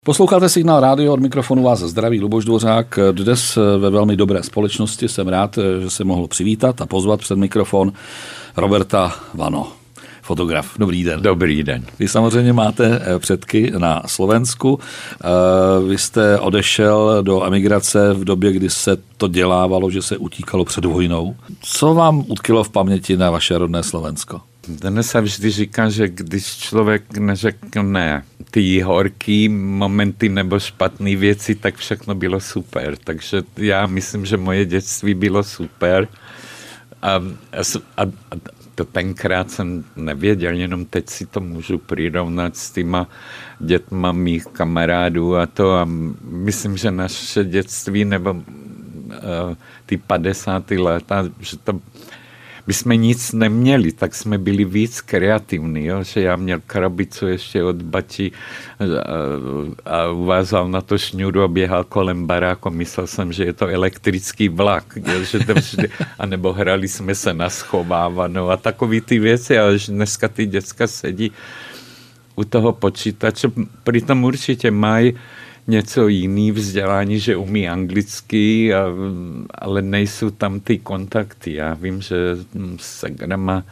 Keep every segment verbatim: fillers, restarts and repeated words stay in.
Posloucháte Signál rádio, od mikrofonu vás zdraví Luboš Dvořák. Dnes ve velmi dobré společnosti jsem rád, že se mohl přivítat a pozvat před mikrofon Roberta Vano, fotograf. Dobrý den. Dobrý den. Vy samozřejmě máte předky na Slovensku. Vy jste odešel do emigrace v době, kdy se to dělávalo, že se utíkalo před vojnou. Co vám utkilo v paměti na vaše rodné Slovensko? Dnes se vždy říká, že když člověk neřekne ty horký momenty nebo špatné věci, tak všechno bylo super. Takže já myslím, že moje dětství bylo super. A, a, a to tenkrát jsem nevěděl, jenom teď si to můžu přirovnat s týma dětma mých kamarádů a to. A myslím, že naše dětství nebo uh, ty padesátá léta, že to my jsme nic neměli, tak jsme byli víc kreativní, jo? Že já měl krabicu ještě od bati a, a uvázal na to šňůru a běhal kolem baráku. Myslel jsem, že je to elektrický vlak, jo? Že to vždy, anebo hrali jsme se na schovávanou a takový ty věci, ale dneska ty děcka sedí u toho počítače, přitom určitě mají něco jiný vzdělání, že umí anglicky, a, ale nejsou tam ty kontakty. Já vím, že Segra má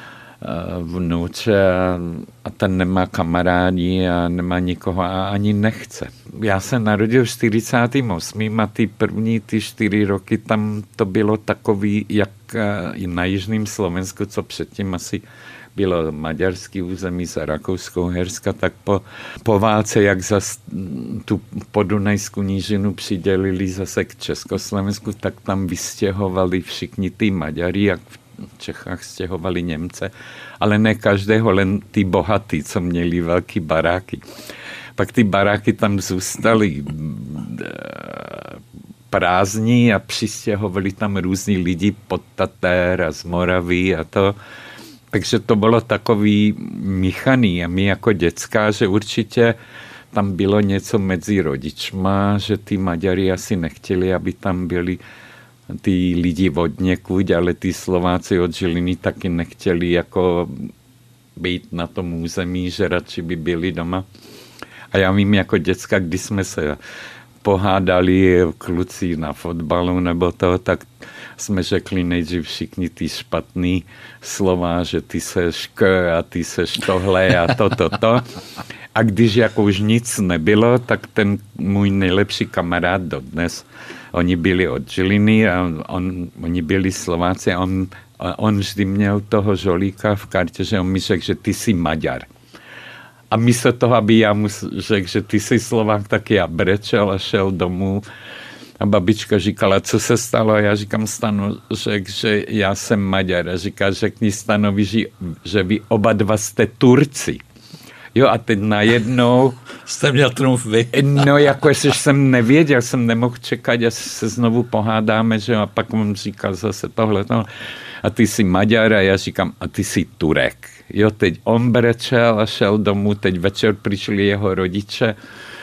vnouče a, a ten nemá kamarádi a nemá nikoho a ani nechce. Já se narodil v čtyřicátém osmém a ty první ty čtyři roky tam to bylo takový, jak i na jižním Slovensku, co předtím asi bylo maďarský území za Rakousko-Uherska, tak po, po válce, jak zas tu podunajskou nížinu přidělili zase k Československu, tak tam vystěhovali všichni ty Maďari, jak v Čechách stěhovali Němce, ale ne každého, len ty bohatý, co měli velký baráky. Pak ty baráky tam zůstaly prázdní a přistěhovali tam různí lidi pod Tatér a z Moravy a to. Takže to bylo takový míchaný a my jako děcka, že určitě tam bylo něco mezi rodičma, že ty Maďari asi nechtěli, aby tam byli ty lidi od někud, ale ty Slováci od Žiliny taky nechtěli jako být na tom území, že radši by byli doma. A já vím jako děcka, když jsme se pohádali kluci na fotbalu nebo to, tak jsme řekli nejdřív všichni ty špatný slova, že ty seš k a ty seš tohle a to, to, to. A když jako už nic nebylo, tak ten můj nejlepší kamarád dodnes, oni byli od Žiliny a on, oni byli Slováci a on, a on vždy měl toho žolíka v kartě, že on mi řekl, že ty jsi Maďar. A místo toho, aby já mu řekl, že ty jsi Slovák, tak já brečel a šel domů. A babička říkala, co se stalo? A já říkám Stanu, řekl, že já jsem Maďar. A říká, řekni Stanovi, že, že vy oba dva jste Turci. Jo, a teď najednou jste měl trumf vy. No, jako jestli jsem nevěděl, jsem nemohl čekat, až se znovu pohádáme, že a pak on říkal zase tohle, tohle. A ty jsi Maďar a já říkám, a ty jsi Turek. Jo, teď on brečel a šel domů, teď večer přišli jeho rodiče,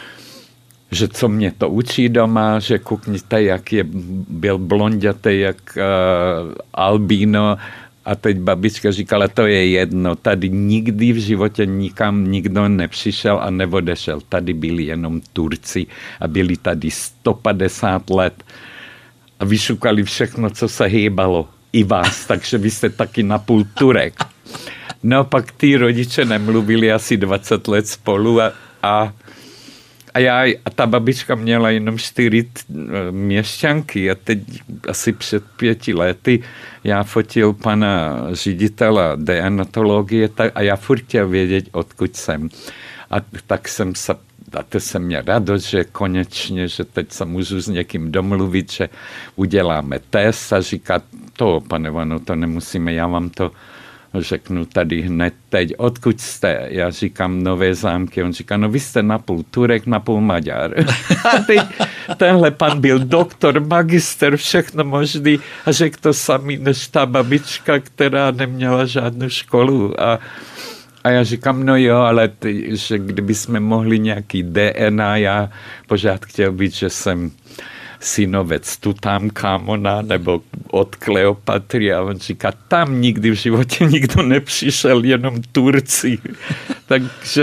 že co mě to učí doma, že koukněte, jak je, byl blondětej, jak uh, albino, a teď babička říkala, to je jedno, tady nikdy v životě nikam nikdo nepřišel a neodešel, tady byli jenom Turci a byli tady sto padesát let a vyšukali všechno, co se hýbalo, i vás, takže vy jste taky napůl Turek. No pak ty rodiče nemluvili asi dvacet let spolu a, a A, já, a ta babička měla jenom čtyři měšťanky a teď asi před pěti lety já fotil pana ředitela deanatologie a já furt chtěl vědět, odkud jsem. A tak jsem se, a to jsem měl radost, že konečně, že teď se můžu s někým domluvit, že uděláme test a říká, to, pane Vano, to nemusíme, já vám to řeknu tady hned teď, odkud jste? Já říkám Nové Zámky. On říká, no vy jste napůl Turek, napůl Maďar. A teď tenhle pan byl doktor, magister, všechno možný a řekl to samý než ta babička, která neměla žádnou školu. A, a já říkám, no jo, ale ty, že kdyby jsme mohli nějaký D N A, já pořád chtěl být, že jsem synovec Tutankamona nebo od Kleopatry a on říká, tam nikdy v životě nikdo nepřišel, jenom Turci. Takže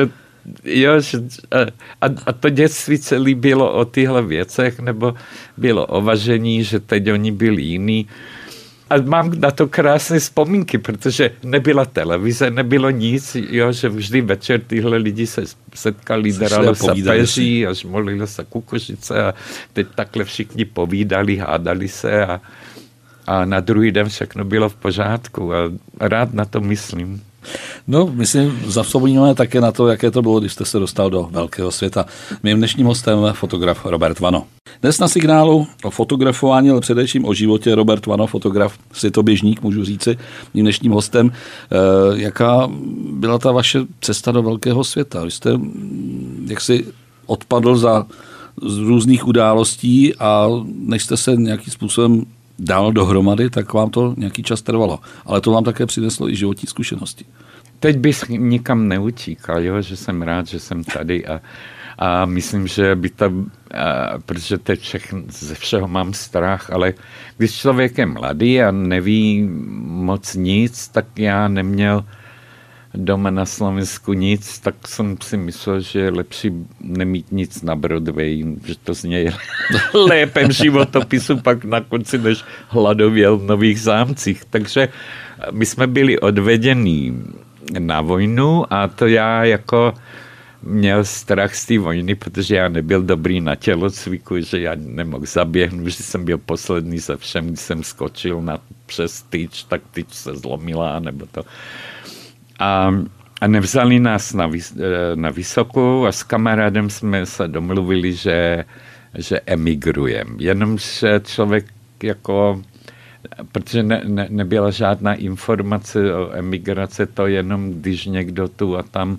jo, že, a, a to dětství celý bylo o těchto věcech, nebo bylo o važení, že teď oni byli jiní. A mám na to krásné vzpomínky, protože nebyla televize, nebylo nic, jo, že vždy večer tyhle lidi se setkali, dralo se peří a žmolilo se kukuřice a teď takhle všichni povídali, hádali se a, a na druhý den všechno bylo v pořádku a rád na to myslím. No, myslím, zavzpomínáme také na to, jaké to bylo, když jste se dostal do velkého světa. Mým dnešním hostem fotograf Robert Vano. Dnes na Signálu o fotografování, ale především o životě Robert Vano, fotograf, světoběžník, můžu říci, mým dnešním hostem. E, jaká byla ta vaše cesta do velkého světa? Vy jste jaksi odpadl za z různých událostí a než jste se nějakým způsobem dal dohromady, tak vám to nějaký čas trvalo. Ale to vám také přineslo i životní zkušenosti. Teď bych nikam neutíkal, jo? Že jsem rád, že jsem tady a, a myslím, že by to, a, protože teď všechno, ze všeho mám strach, ale když člověk je mladý a neví moc nic, tak já neměl doma na Slovensku nic, tak jsem si myslel, že je lepší nemít nic na Broadway, že to zní lépe v životopisu pak na konci, než hladověl v Nových Zámcích. Takže my jsme byli odvedení na vojnu a to já jako měl strach z té vojny, protože já nebyl dobrý na tělocviku, že já nemohl zaběhnout, že jsem byl poslední ze všem, když jsem skočil na přes tyč, tak tyč se zlomila, nebo to. A, a nevzali nás na, vys, na vysokou a s kamarádem jsme se domluvili, že, že emigrujeme. Jenomže člověk jako, protože ne, ne, nebyla žádná informace o emigraci, to jenom když někdo tu a tam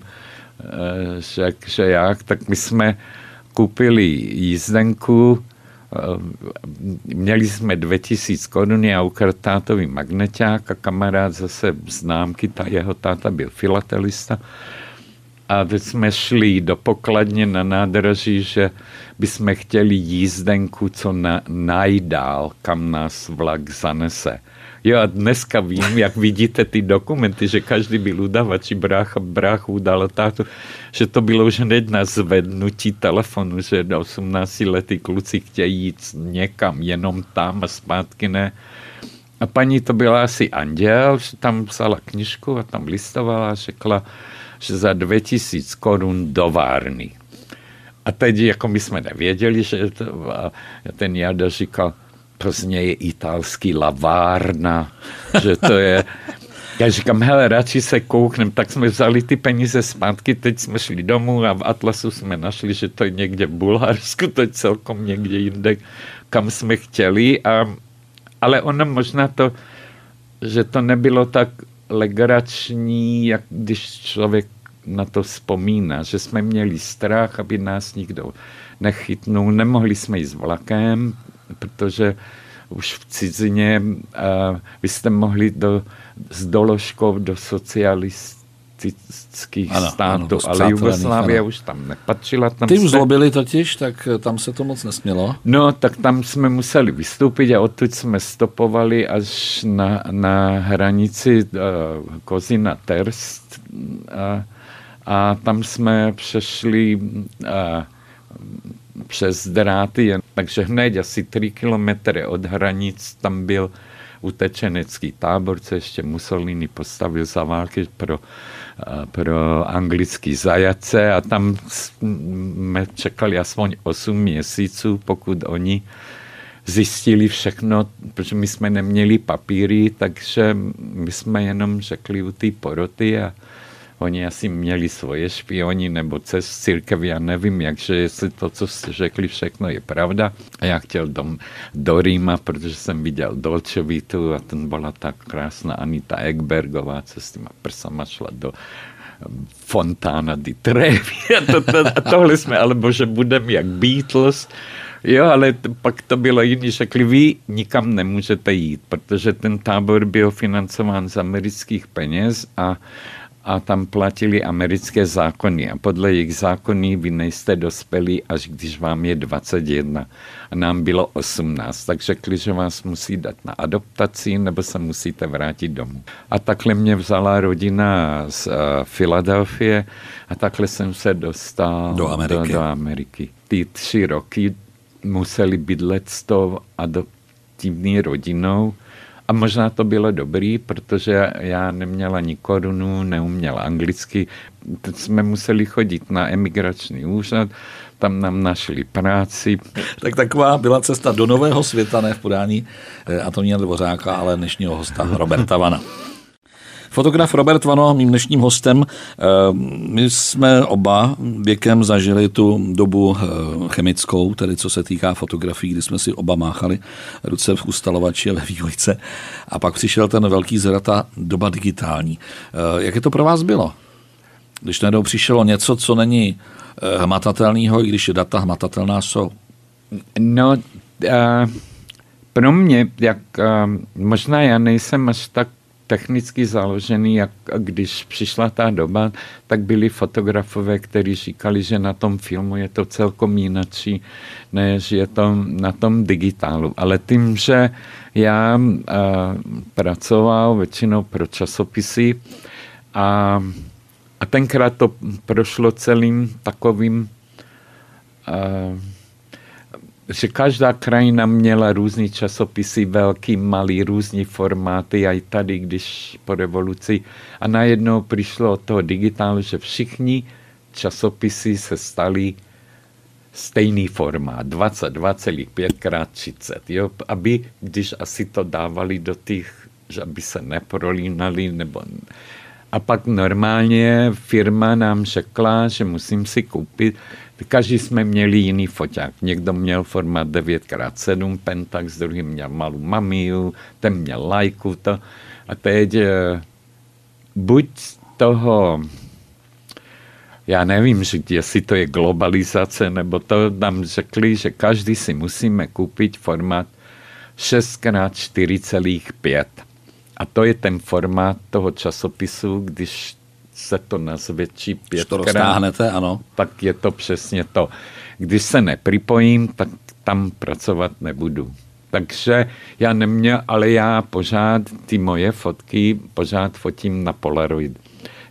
řekl, že jak, tak my jsme koupili jízdenku, měli jsme dvě tisíce korun a ukradl tátový magneťák a kamarád zase známky, ta jeho táta byl filatelista a teď jsme šli do pokladně na nádraží, že bychom chtěli jízdenku, co na, najdál, kam nás vlak zanese. Jo a dneska vím, jak vidíte ty dokumenty, že každý byl udavač, brácha, bráchu udal tátu, že to bylo už hned na zvednutí telefonu, že do osmnáctiletí kluci chtějí jít někam, jenom tam a zpátky ne. A paní to byla asi anděl, že tam vzala knižku a tam listovala a řekla, že za dvě tisíce korun do Várny. A teď jako my jsme nevěděli, že to, a ten Jada říkal, Plzně je italský lavárna, že to je... Já říkám, hele, radši se kouknem, tak jsme vzali ty peníze zpátky, teď jsme šli domů a v Atlasu jsme našli, že to je někde v Bulharsku, to je celkom někde jinde, kam jsme chtěli, a, ale ono možná to, že to nebylo tak legrační, jak když člověk na to vzpomíná, že jsme měli strach, aby nás nikdo nechytnul, nemohli jsme jít s vlakem, protože už v cizině uh, vy jste mohli do, s doložkou do socialistických ano, států, ano, ale Jugoslávie už tam nepatřila. Tam Ty už jste... zlobili totiž, tak tam se to moc nesmělo. No, tak tam jsme museli vystoupit a odtud jsme stopovali až na, na hranici uh, Kozina Terst uh, a tam jsme přešli uh, přes dráty, takže hned asi tři kilometry od hranic tam byl utečenecký tábor, co ještě Mussolini postavil za války pro, pro anglický zajatce a tam jsme čekali aspoň osm měsíců, pokud oni zjistili všechno, protože my jsme neměli papíry, takže my jsme jenom řekli u té poroty a oni asi měli svoje špioni nebo cez církev, já nevím, jakže jestli to, co jste řekli, všechno je pravda. A já chtěl do, do Říma, protože jsem viděl Dolce Vitu a ten byla tak krásná Anita Ekbergová, co s těma prsama šla do Fontana di Trevi. A, to, to, a tohle jsme, alebo že budeme jak Beatles. Jo, ale t- pak to bylo jiný. Řekli, vy nikam nemůžete jít, protože ten tábor byl financován z amerických peněz a a tam platili americké zákony a podle jejich zákony vy nejste dospělí, až když vám je dvacet jedna a nám bylo osmnáct, tak řekli, že vás musí dát na adoptaci nebo se musíte vrátit domů. A takhle mě vzala rodina z uh, Filadelfie a takhle jsem se dostal do Ameriky. Do, do Ameriky. Ty tři roky museli bydlet s tou adoptivní rodinou. A možná to bylo dobrý, protože já neměla ani korunu, neuměla anglicky. Teď jsme museli chodit na emigrační úřad, tam nám našli práci. Tak taková byla cesta do nového světa, ne v podání Antonína Dvořáka, ale dnešního hosta Roberta Vana. Fotograf Robert Vano, mým dnešním hostem. My jsme oba věkem zažili tu dobu chemickou, tedy co se týká fotografií, kdy jsme si oba máchali ruce v ustalovači a ve vývojce. A pak přišel ten velký zvrat, ta doba digitální. Jak je to pro vás bylo? Když najednou přišlo něco, co není hmatatelného, i když data hmatatelná jsou? No, uh, pro mě, jak uh, možná já nejsem až tak technicky založený, jak když přišla ta doba, tak byli fotografové, kteří říkali, že na tom filmu je to celkom jinačí, než je to na tom digitálu. Ale tím, že já uh, pracoval většinou pro časopisy a, a tenkrát to prošlo celým takovým uh, že každá krajina měla různý časopisy, velký, malý, různý formáty, a i tady, když po revoluci. A najednou přišlo od toho digitálu, že všichni časopisy se staly stejný formát, dvacet dva celá pět krát třicet, jo? Aby, když asi to dávali do těch, že aby se neprolínali, nebo... A pak normálně firma nám řekla, že musím si koupit. Každý jsme měli jiný foťák. Někdo měl formát devět krát sedm Pentax, druhý měl malou Mamiu, ten měl Leicu. To. A teď buď toho, já nevím, že jestli to je globalizace, nebo to nám řekli, že každý si musíme koupit formát šest krát čtyři celá pět. A to je ten formát toho časopisu, když se to nazvětší pětkrát, ano. tak je to přesně to. Když se nepripojím, tak tam pracovat nebudu. Takže já neměl, ale já pořád ty moje fotky pořád fotím na Polaroid.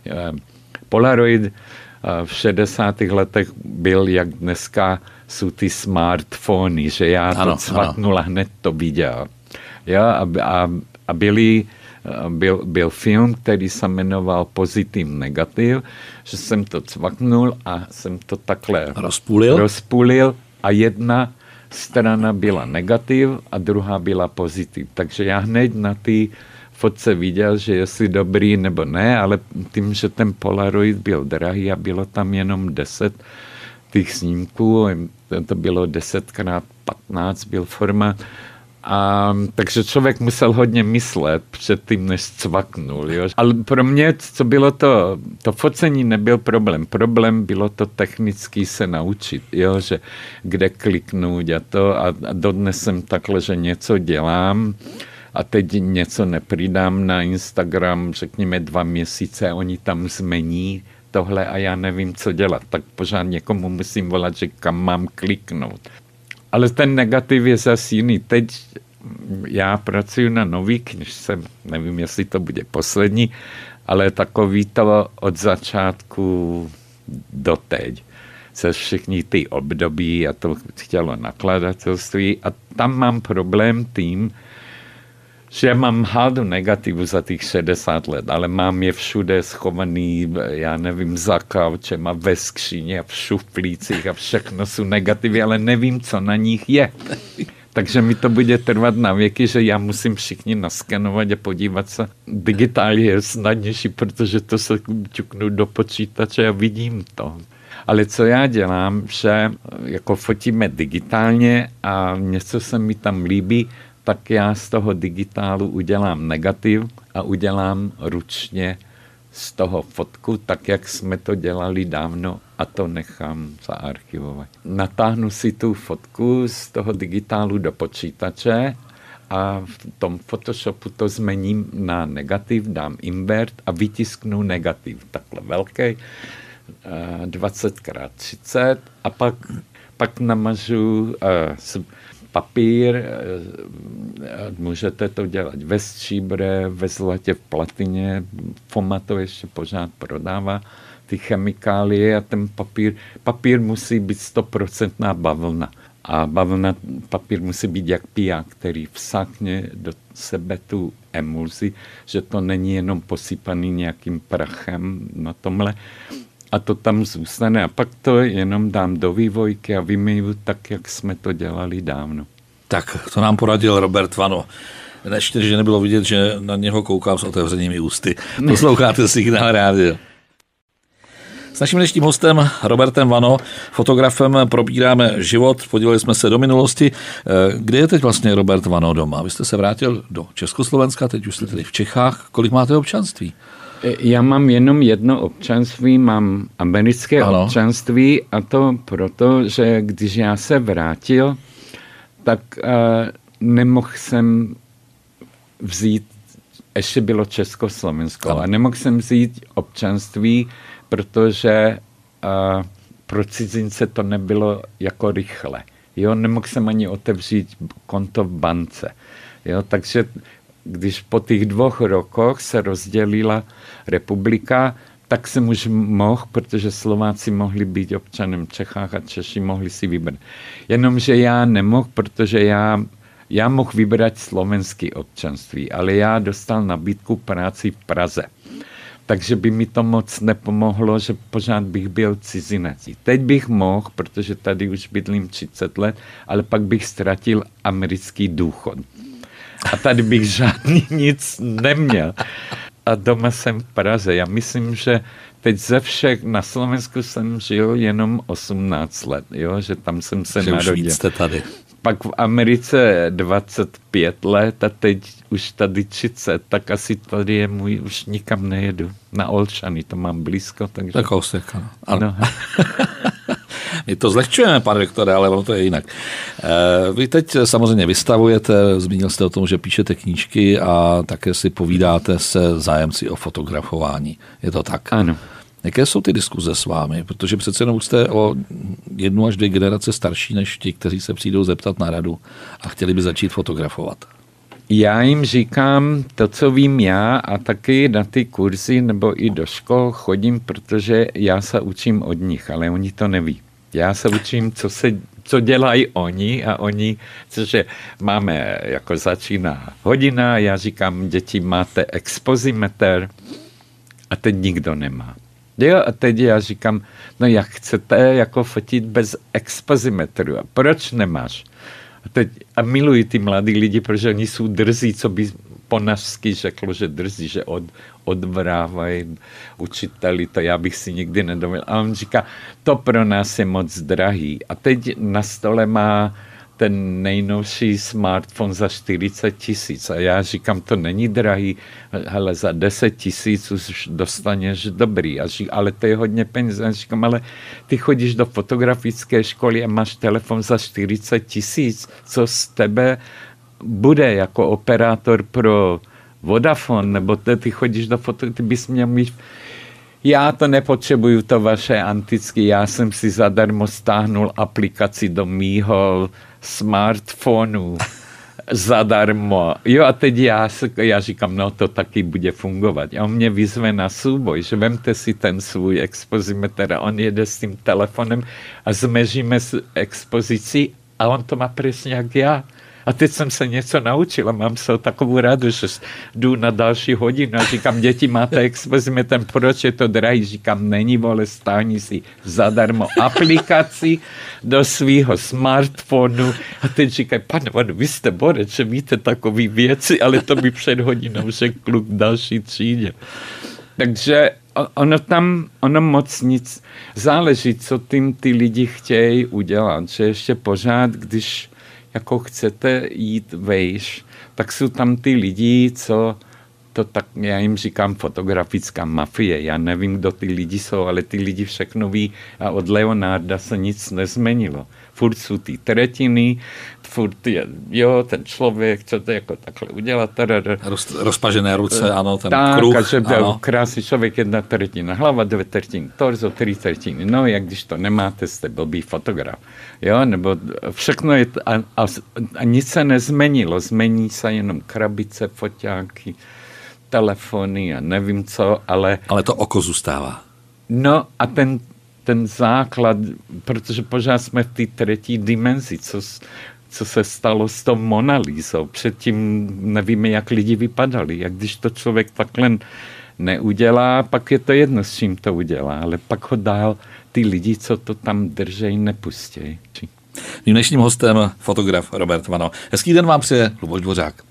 Polaroid v šedesátých letech byl, jak dneska jsou ty smartfony, že já ano, to cvaknul a hned to viděl. Ja, a, a, a byli Byl, byl film, který se jmenoval Pozitiv, negativ, že jsem to cvaknul a jsem to takhle rozpůlil, rozpůlil a jedna strana byla negativ a druhá byla pozitiv. Takže já hned na té fotce viděl, že jestli dobrý nebo ne, ale tím, že ten Polaroid byl drahý a bylo tam jenom deset těch snímků, to bylo deset krát patnáct byl formát. A, takže člověk musel hodně myslet předtím, než cvaknul. Jo. Ale pro mě, co bylo to, to focení nebyl problém. Problém bylo to technicky se naučit, jo, že kde kliknout a to. A, a dodnes jsem takhle, že něco dělám a teď něco nepridám na Instagram, řekněme dva měsíce, oni tam změní tohle a já nevím, co dělat. Tak pořád někomu musím volat, že kam mám kliknout. Ale ten negativ je zase jiný. Teď já pracuji na nový knižce, nevím, jestli to bude poslední, ale takový to od začátku do teď. Se všechny ty období a to chtělo nakladatelství a tam mám problém tím, že mám hádu negativu za těch šedesát let, ale mám je všude schovaný, já nevím, za kaučem a ve skříně a v šuflících a všechno jsou negativy, ale nevím, co na nich je. Takže mi to bude trvat na věky, že já musím všichni naskenovat a podívat se. Digitál je snadnější, protože to se ťuknu do počítače a vidím to. Ale co já dělám, že jako fotíme digitálně a něco se mi tam líbí, tak já z toho digitálu udělám negativ a udělám ručně z toho fotku, tak jak jsme to dělali dávno a to nechám zaarchivovat. Natáhnu si tu fotku z toho digitálu do počítače a v tom Photoshopu to zmením na negativ, dám invert a vytisknu negativ takhle velký, dvacet krát třicet a pak, pak namažu uh, papír, uh, můžete to dělat ve stříbře, ve zlatě, v platině, Foma to ještě pořád prodává, ty chemikálie a ten papír, papír musí být sto procent bavlna. A bavlna, papír musí být jak piják, který vsákne do sebe tu emulzi, že to není jenom posypaný nějakým prachem na tomhle. A to tam zůstane. A pak to jenom dám do vývojky a vymyju tak, jak jsme to dělali dávno. Tak, to nám poradil Robert Vano. Ještě, že nebylo vidět, že na něho koukám s otevřenými ústy. Posloucháte Signál rádio. S naším dnešním hostem Robertem Vano, fotografem, probíráme život, podívali jsme se do minulosti. Kde je teď vlastně Robert Vano doma? Vy jste se vrátil do Československa, teď už jste tady v Čechách. Kolik máte občanství? Já mám jenom jedno občanství, mám americké ano. občanství a to proto, že když já se vrátil, tak uh, nemohl jsem vzít, ještě bylo Československo, ano. a nemohl jsem vzít občanství, protože uh, pro cizince to nebylo jako rychle. Jo, nemohl jsem ani otevřít konto v bance. Jo, takže když po těch dvou rokoch se rozdělila republika, tak jsem už mohl, protože Slováci mohli být občanem Čechách a Češi mohli si vybrat. Jenomže já nemohl, protože já, já mohl vybrat slovenský občanství, ale já dostal nabídku práci v Praze. Takže by mi to moc nepomohlo, že pořád bych byl cizinec. Teď bych mohl, protože tady už bydlím třicet let, ale pak bych ztratil americký důchod. A tady bych žádný nic neměl. A doma jsem v Praze. Já myslím, že teď ze všech na Slovensku jsem žil jenom osmnáct let, jo? Že tam jsem se že narodil. Už jste tady. Pak v Americe dvacet pět let a teď už tady třicet, tak asi tady je můj, už nikam nejedu. Na Olšany, to mám blízko. Takže... Tak kousek, ano. ano. No. My to zlehčujeme, pane doktore, ale ono to je jinak. Vy teď samozřejmě vystavujete, zmínil jste o tom, že píšete knížky a také si povídáte se zájemci o fotografování. Je to tak? Ano. Jaké jsou ty diskuze s vámi? Protože přece jenom jste o jednu až dvě generace starší než ti, kteří se přijdou zeptat na radu a chtěli by začít fotografovat. Já jim říkám to, co vím já a taky na ty kurzy nebo i do škol chodím, protože já se učím od nich, ale oni to neví. Já se učím, co, se, co dělají oni a oni, cože máme, jako začíná hodina, já říkám, děti, máte expozimeter a teď nikdo nemá. Jo, a teď já říkám, no jak chcete jako fotit bez expozimetru a proč nemáš? A, teď, a miluji ty mladí lidi, protože oni jsou drzí, co by po našsky řeklo, že drzí, že od, odvrávají učiteli, to já bych si nikdy nedovolil. A on říká, to pro nás je moc drahý. A teď na stole má ten nejnovší smartphone za čtyřicet tisíc. A já říkám, to není drahý, hele, za deset tisíc už dostaneš dobrý. A říkám, ale to je hodně peněz. A říkám, ale ty chodíš do fotografické školy a máš telefon za čtyřicet tisíc. Co z tebe bude jako operátor pro Vodafone, nebo ty, ty chodíš do foto, ty bys měl mít... Já to nepotřebuju, to vaše antické, já jsem si zadarmo stáhnul aplikaci do mýho smartphonu zadarmo. Jo, a teď já, já říkám, no to taky bude fungovat. A on mě vyzve na souboj, že vemte si ten svůj expozimeter a on jede s tím telefonem a zmeříme expozici a on to má přesně jak já. A teď jsem se něco naučil a mám se takovou radu, že jdu na další hodinu a říkám, děti, máte expozimeter, proč je to drahý? Říkám, není, vole, stáhni si zadarmo aplikaci do svýho smartphonu. A teď říkají, pane Vano, vy jste borec, že víte takové věci, ale to by před hodinou řekl kluk v další třídě. Takže ono tam, ono moc nic, záleží, co tím ty lidi chtějí udělat, že ještě pořád, když jako chcete jít vejš, tak jsou tam ty lidi, co to tak, já jim říkám fotografická mafie, já nevím, kdo ty lidi jsou, ale ty lidi všechno ví a od Leonarda se nic nezměnilo. furt jsou ty tretiny, furt je, jo, ten člověk, co to jako takhle udělá. Roz, rozpažené ruce, ano, ten tak, kruh. Tak, že byl krásný člověk, jedna tretina hlava, dvě tretiny torzo, tři tretiny. No, jak když to nemáte, jste blbý fotograf. Jo, nebo všechno je, a, a, a nic se nezmenilo, zmení se jenom krabice, foťáky, telefony a nevím co, ale... Ale to oko zůstává. No a ten, ten základ, protože pořád jsme v té třetí dimenzi, co, co se stalo s tou Mona Lisou. Předtím nevíme, jak lidi vypadali. Jak když to člověk takhle neudělá, pak je to jedno, s čím to udělá, ale pak ho dál ty lidi, co to tam držejí, nepustějí. Mým dnešním hostem fotograf Robert Vano. Hezký den vám přeje Luboš Dvořák.